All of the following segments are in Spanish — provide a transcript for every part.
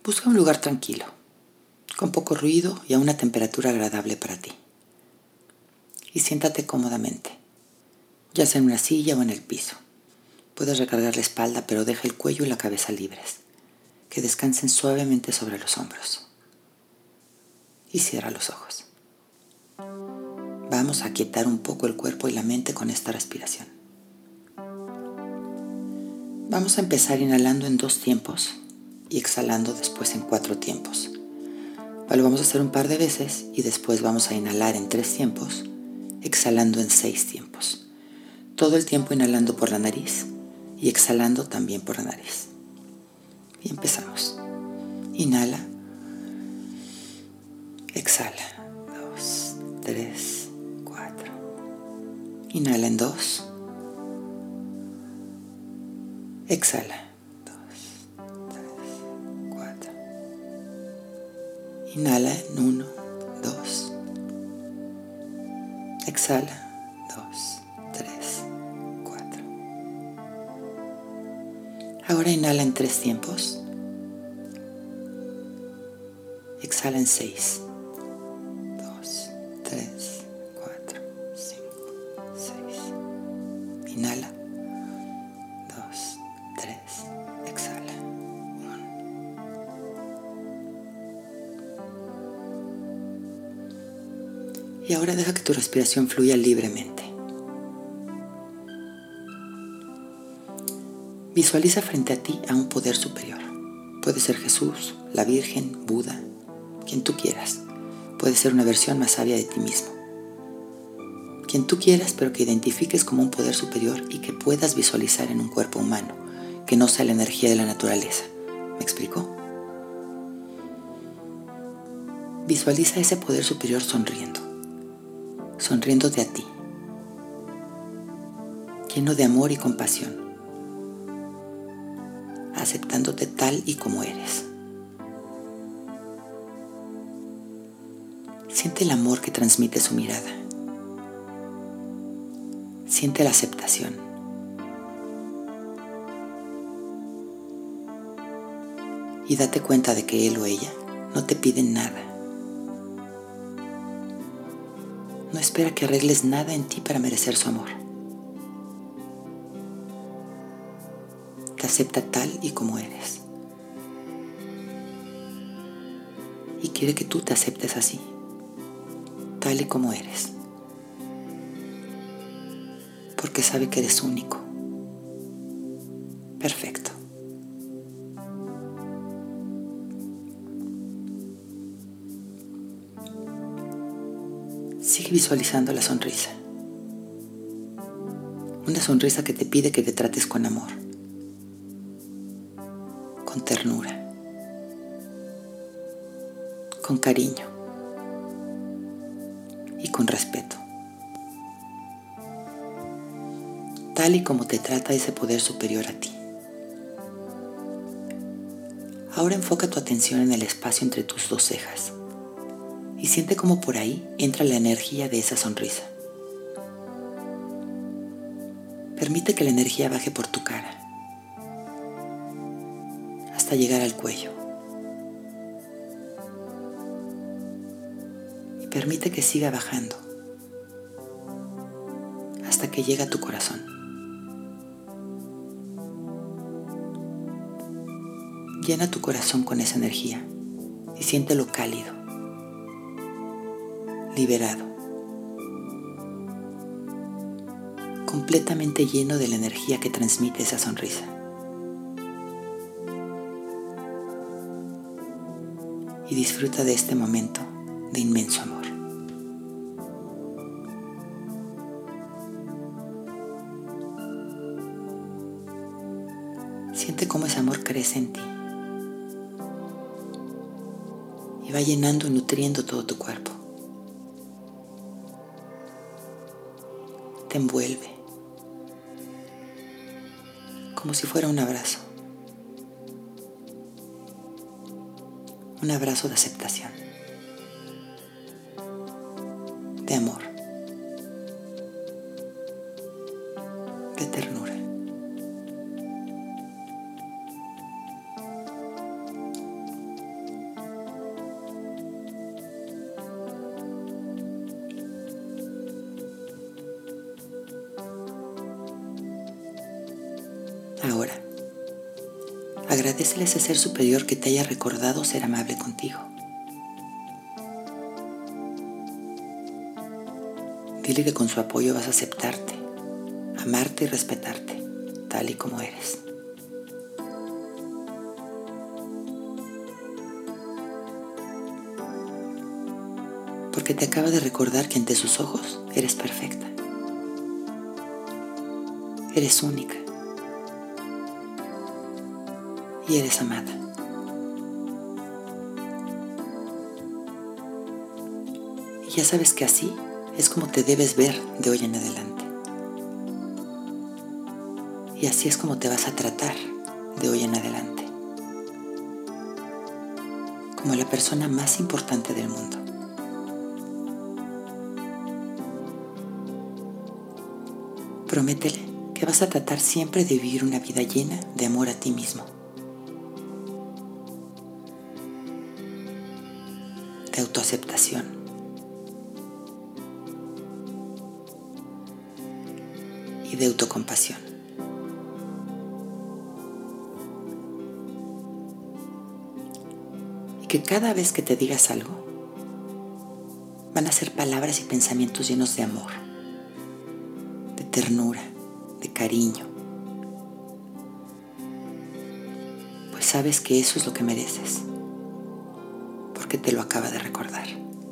Busca un lugar tranquilo, con poco ruido y a una temperatura agradable para ti. Y siéntate cómodamente, ya sea en una silla o en el piso. Puedes recargar la espalda, pero deja el cuello y la cabeza libres, que descansen suavemente sobre los hombros. Y cierra los ojos. Vamos a aquietar un poco el cuerpo y la mente con esta respiración. Vamos a empezar inhalando en 2 tiempos y exhalando después en 4 tiempos. Lo vamos a hacer un par de veces y después vamos a inhalar en 3 tiempos, exhalando en 6 tiempos. Todo el tiempo inhalando por la nariz y exhalando también por la nariz. Y empezamos. Inhala. Exhala. 2, 3, 4. Inhala en 2. Exhala. 2, 3, 4. Inhala en 1, 2. Exhala. 2, 3, 4. Ahora inhala en 3 tiempos. Exhala en 6. 2, 3, 4, 5, 6. Inhala. 2, 3. Exhala. 1. Y ahora deja que tu respiración fluya libremente. Visualiza frente a ti a un poder superior. Puede ser Jesús, la Virgen, Buda, quien tú quieras. Puede ser una versión más sabia de ti mismo. Quien tú quieras, pero que identifiques como un poder superior y que puedas visualizar en un cuerpo humano, que no sea la energía de la naturaleza. ¿Me explico? Visualiza ese poder superior sonriéndote a ti, lleno de amor y compasión, aceptándote tal y como eres. Siente el amor que transmite su mirada. Siente la aceptación. Y date cuenta de que él o ella no te piden nada. No espera que arregles nada en ti para merecer su amor. Te acepta tal y como eres. Y quiere que tú te aceptes así, tal y como eres. Porque sabe que eres único. Perfecto. Sigue visualizando la sonrisa. Una sonrisa que te pide que te trates con amor, con ternura, con cariño y con respeto. Tal y como te trata ese poder superior a ti. Ahora enfoca tu atención en el espacio entre tus 2 cejas y siente cómo por ahí entra la energía de esa sonrisa. Permite que la energía baje por tu cara hasta llegar al cuello. Y permite que siga bajando hasta que llegue a tu corazón. Llena tu corazón con esa energía y siéntelo cálido, liberado, completamente lleno de la energía que transmite esa sonrisa. Y disfruta de este momento de inmenso amor. Siente cómo ese amor crece en ti y va llenando y nutriendo todo tu cuerpo. Te envuelve como si fuera un abrazo de aceptación, de amor, de ternura. Agradécele a ese ser superior que te haya recordado ser amable contigo. Dile que con su apoyo vas a aceptarte, amarte y respetarte, tal y como eres. Porque te acaba de recordar que ante sus ojos eres perfecta. Eres única. Y eres amada. Y ya sabes que así es como te debes ver de hoy en adelante. Y así es como te vas a tratar de hoy en adelante. Como la persona más importante del mundo. Prométele que vas a tratar siempre de vivir una vida llena de amor a ti mismo. De autoaceptación. Y de autocompasión. Y que cada vez que te digas algo, van a ser palabras y pensamientos llenos de amor, de ternura, de cariño. Pues sabes que eso es lo que mereces, porque te lo acaba de recordar.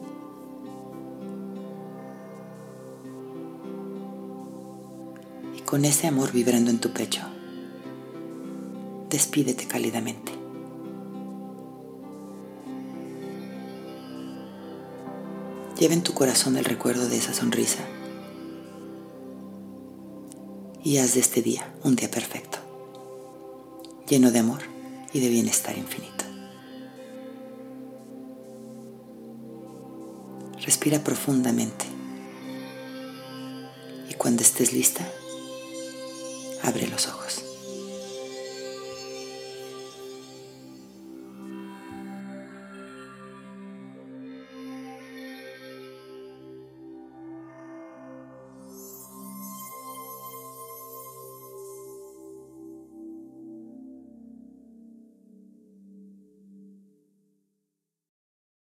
Y con ese amor vibrando en tu pecho, despídete cálidamente. Lleva en tu corazón el recuerdo de esa sonrisa y haz de este día un día perfecto, lleno de amor y de bienestar infinito. Respira profundamente y cuando estés lista, abre los ojos.